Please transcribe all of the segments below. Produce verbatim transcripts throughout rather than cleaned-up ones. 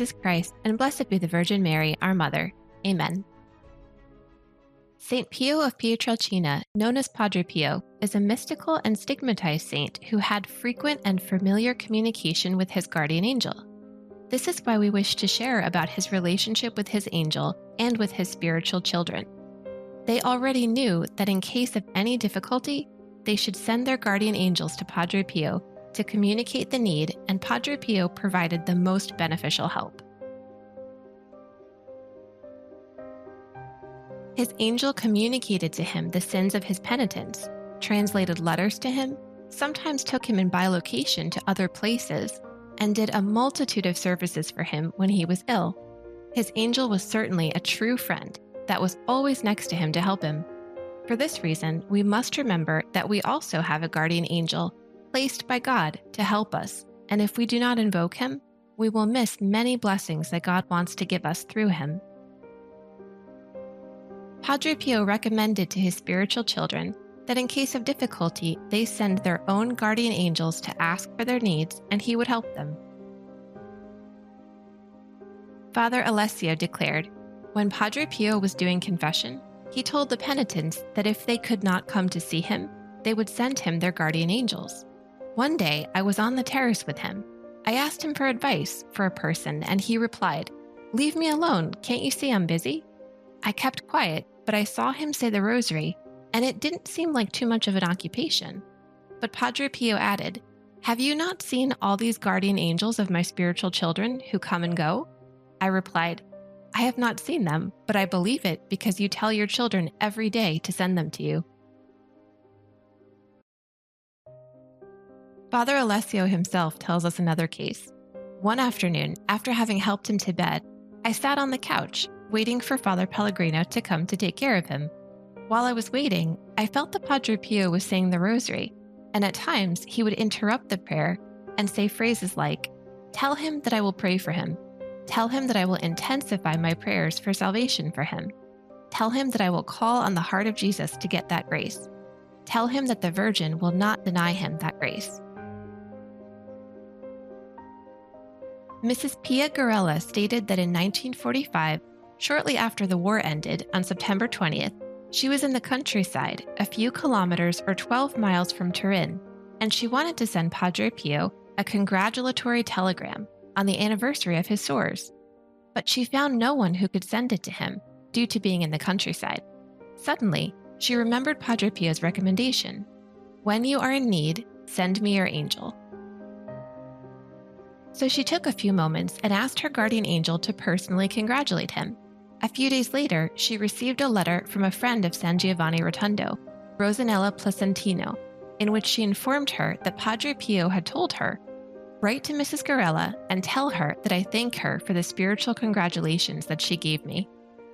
Jesus Christ, and blessed be the Virgin Mary, our Mother. Amen. Saint Pio of Pietrelcina, known as Padre Pio, is a mystical and stigmatized saint who had frequent and familiar communication with his guardian angel. This is why we wish to share about his relationship with his angel and with his spiritual children. They already knew that in case of any difficulty, they should send their guardian angels to Padre Pio to communicate the need, and Padre Pio provided the most beneficial help. His angel communicated to him the sins of his penitents, translated letters to him, sometimes took him in bilocation to other places, and did a multitude of services for him when he was ill. His angel was certainly a true friend that was always next to him to help him. For this reason, we must remember that we also have a guardian angel placed by God to help us, and if we do not invoke him, we will miss many blessings that God wants to give us through him. Padre Pio recommended to his spiritual children that in case of difficulty, they send their own guardian angels to ask for their needs, and he would help them. Father Alessio declared, when Padre Pio was doing confession, he told the penitents that if they could not come to see him, they would send him their guardian angels. One day, I was on the terrace with him. I asked him for advice for a person, and he replied, "Leave me alone, can't you see I'm busy?" I kept quiet, but I saw him say the rosary, and it didn't seem like too much of an occupation. But Padre Pio added, "Have you not seen all these guardian angels of my spiritual children who come and go?" I replied, "I have not seen them, but I believe it because you tell your children every day to send them to you." Father Alessio himself tells us another case. One afternoon, after having helped him to bed, I sat on the couch, waiting for Father Pellegrino to come to take care of him. While I was waiting, I felt that Padre Pio was saying the rosary, and at times he would interrupt the prayer and say phrases like, "Tell him that I will pray for him. Tell him that I will intensify my prayers for salvation for him. Tell him that I will call on the heart of Jesus to get that grace. Tell him that the Virgin will not deny him that grace." Missus Pia Garella stated that in nineteen forty-five, shortly after the war ended on September twentieth, she was in the countryside, a few kilometers or twelve miles from Turin, and she wanted to send Padre Pio a congratulatory telegram on the anniversary of his sores. But she found no one who could send it to him, due to being in the countryside. Suddenly, she remembered Padre Pio's recommendation, "When you are in need, send me your angel." So she took a few moments and asked her guardian angel to personally congratulate him. A few days later, she received a letter from a friend of San Giovanni Rotondo, Rosanella Placentino, in which she informed her that Padre Pio had told her, "Write to Missus Garella and tell her that I thank her for the spiritual congratulations that she gave me."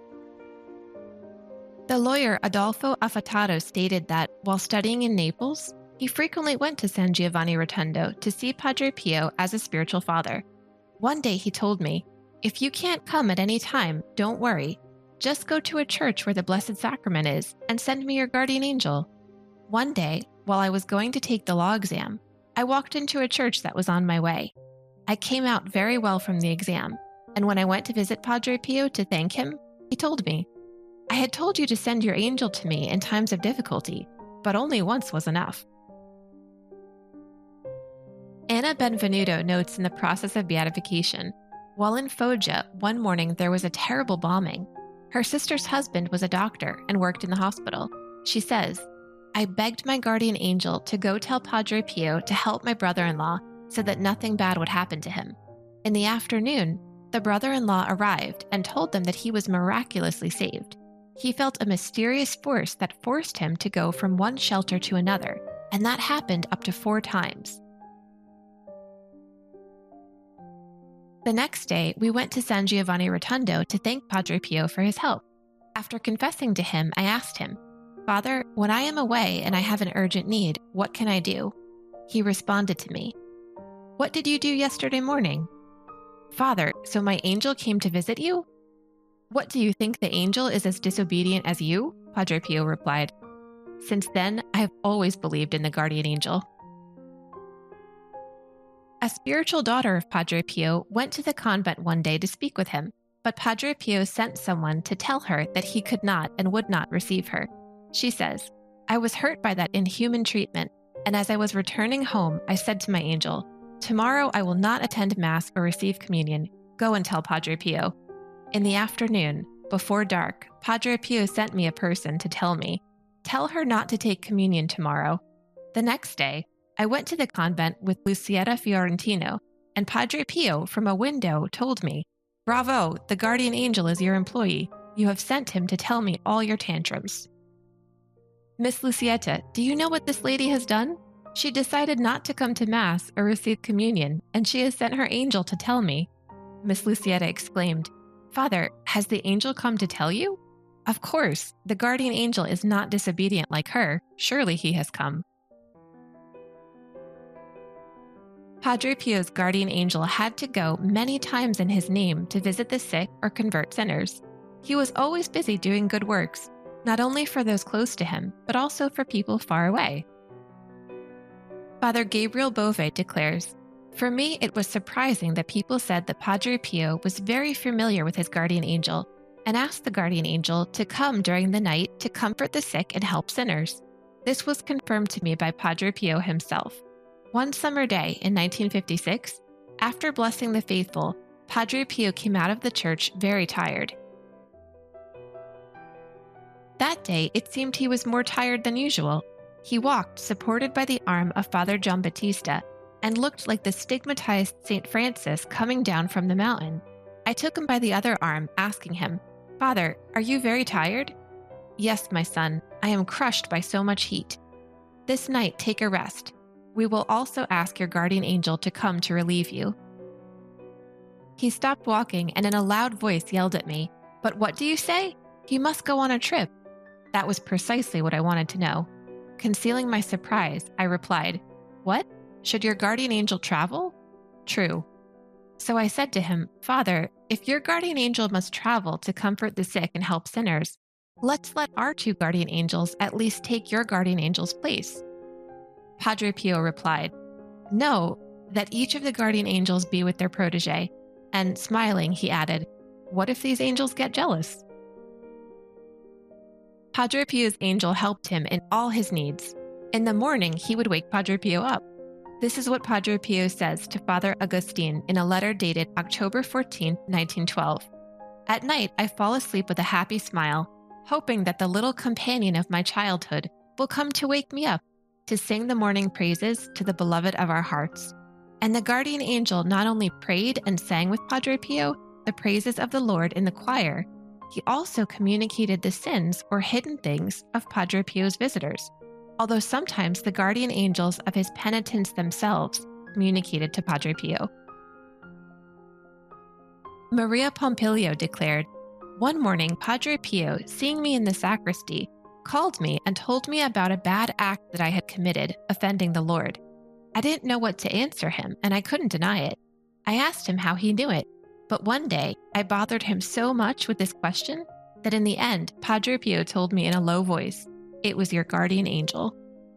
The lawyer Adolfo Affataro stated that, while studying in Naples, he frequently went to San Giovanni Rotondo to see Padre Pio as a spiritual father. One day he told me, "If you can't come at any time, don't worry. Just go to a church where the Blessed Sacrament is and send me your guardian angel." One day, while I was going to take the law exam, I walked into a church that was on my way. I came out very well from the exam, and when I went to visit Padre Pio to thank him, he told me, "I had told you to send your angel to me in times of difficulty, but only once was enough." Anna Benvenuto notes in the process of beatification, while in Foggia, one morning there was a terrible bombing. Her sister's husband was a doctor and worked in the hospital. She says, "I begged my guardian angel to go tell Padre Pio to help my brother-in-law so that nothing bad would happen to him. In the afternoon, the brother-in-law arrived and told them that he was miraculously saved. He felt a mysterious force that forced him to go from one shelter to another, and that happened up to four times. The next day, we went to San Giovanni Rotondo to thank Padre Pio for his help. After confessing to him, I asked him, 'Father, when I am away and I have an urgent need, what can I do?' He responded to me, 'What did you do yesterday morning?' 'Father, so my angel came to visit you?' 'What, do you think the angel is as disobedient as you?' Padre Pio replied. Since then, I have always believed in the guardian angel." A spiritual daughter of Padre Pio went to the convent one day to speak with him, but Padre Pio sent someone to tell her that he could not and would not receive her. She says, "I was hurt by that inhuman treatment, and as I was returning home, I said to my angel, 'Tomorrow I will not attend Mass or receive communion. Go and tell Padre Pio.' In the afternoon, before dark, Padre Pio sent me a person to tell me, 'Tell her not to take communion tomorrow.' The next day, I went to the convent with Lucietta Fiorentino, and Padre Pio from a window told me, 'Bravo, the guardian angel is your employee. You have sent him to tell me all your tantrums.'" Miss Lucietta, do you know what this lady has done? She decided not to come to Mass or receive communion, and she has sent her angel to tell me. Miss Lucietta exclaimed, "Father, has the angel come to tell you?" "Of course, the guardian angel is not disobedient like her. Surely he has come." Padre Pio's guardian angel had to go many times in his name to visit the sick or convert sinners. He was always busy doing good works, not only for those close to him, but also for people far away. Father Gabriel Bove declares, "For me, it was surprising that people said that Padre Pio was very familiar with his guardian angel and asked the guardian angel to come during the night to comfort the sick and help sinners. This was confirmed to me by Padre Pio himself. One summer day in nineteen fifty-six, after blessing the faithful, Padre Pio came out of the church very tired. That day, it seemed he was more tired than usual. He walked supported by the arm of Father Giambattista and looked like the stigmatized Saint Francis coming down from the mountain. I took him by the other arm, asking him, 'Father, are you very tired?' 'Yes, my son, I am crushed by so much heat. This night, take a rest. We will also ask your guardian angel to come to relieve you.' He stopped walking and in a loud voice yelled at me, 'But what do you say? He must go on a trip.' That was precisely what I wanted to know. Concealing my surprise, I replied, 'What? Should your guardian angel travel?' 'True.' So I said to him, 'Father, if your guardian angel must travel to comfort the sick and help sinners, let's let our two guardian angels at least take your guardian angel's place.' Padre Pio replied, 'No, that each of the guardian angels be with their protege.' And smiling, he added, 'What if these angels get jealous?' Padre Pio's angel helped him in all his needs. In the morning, he would wake Padre Pio up. This is what Padre Pio says to Father Agustin in a letter dated October fourteenth, nineteen twelve. "At night, I fall asleep with a happy smile, hoping that the little companion of my childhood will come to wake me up to sing the morning praises to the beloved of our hearts." And the guardian angel not only prayed and sang with Padre Pio the praises of the Lord in the choir, he also communicated the sins or hidden things of Padre Pio's visitors, although sometimes the guardian angels of his penitents themselves communicated to Padre Pio. Maria Pompilio declared, "One morning, Padre Pio, seeing me in the sacristy, called me and told me about a bad act that I had committed, offending the Lord. I didn't know what to answer him, and I couldn't deny it. I asked him how he knew it, but one day I bothered him so much with this question that in the end, Padre Pio told me in a low voice, 'It was your guardian angel.'"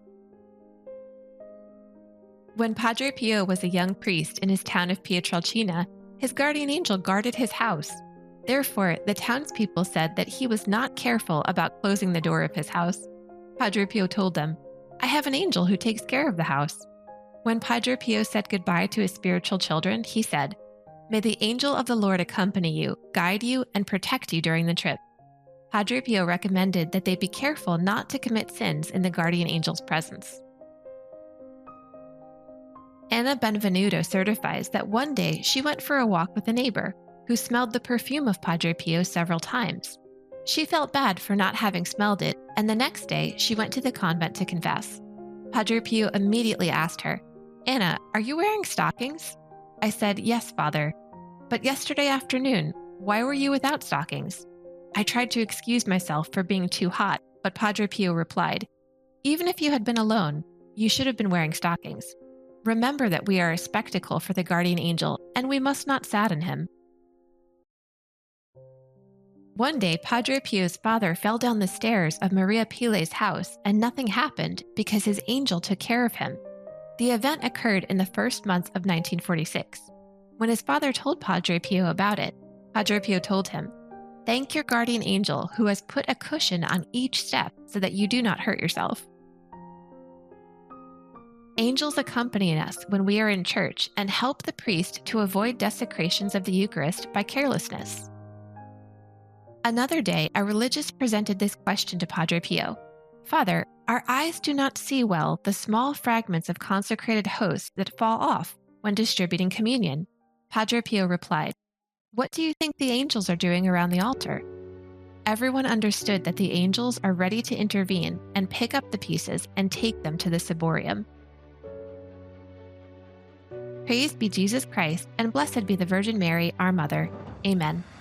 When Padre Pio was a young priest in his town of Pietrelcina, his guardian angel guarded his house. Therefore, the townspeople said that he was not careful about closing the door of his house. Padre Pio told them, "I have an angel who takes care of the house." When Padre Pio said goodbye to his spiritual children, he said, "May the angel of the Lord accompany you, guide you, and protect you during the trip." Padre Pio recommended that they be careful not to commit sins in the guardian angel's presence. Anna Benvenuto certifies that one day she went for a walk with a neighbor who smelled the perfume of Padre Pio several times. She felt bad for not having smelled it, and the next day she went to the convent to confess. Padre Pio immediately asked her, "Anna, are you wearing stockings?" I said, "Yes, Father." "But yesterday afternoon, why were you without stockings?" I tried to excuse myself for being too hot, but Padre Pio replied, "Even if you had been alone, you should have been wearing stockings. Remember that we are a spectacle for the guardian angel, and we must not sadden him." One day, Padre Pio's father fell down the stairs of Maria Pile's house, and nothing happened because his angel took care of him. The event occurred in the first months of nineteen forty-six. When his father told Padre Pio about it, Padre Pio told him, "Thank your guardian angel who has put a cushion on each step so that you do not hurt yourself." Angels accompany us when we are in church and help the priest to avoid desecrations of the Eucharist by carelessness. Another day, a religious presented this question to Padre Pio: "Father, our eyes do not see well the small fragments of consecrated hosts that fall off when distributing communion." Padre Pio replied, "What do you think the angels are doing around the altar?" Everyone understood that the angels are ready to intervene and pick up the pieces and take them to the ciborium. Praised be Jesus Christ, and blessed be the Virgin Mary, our Mother. Amen.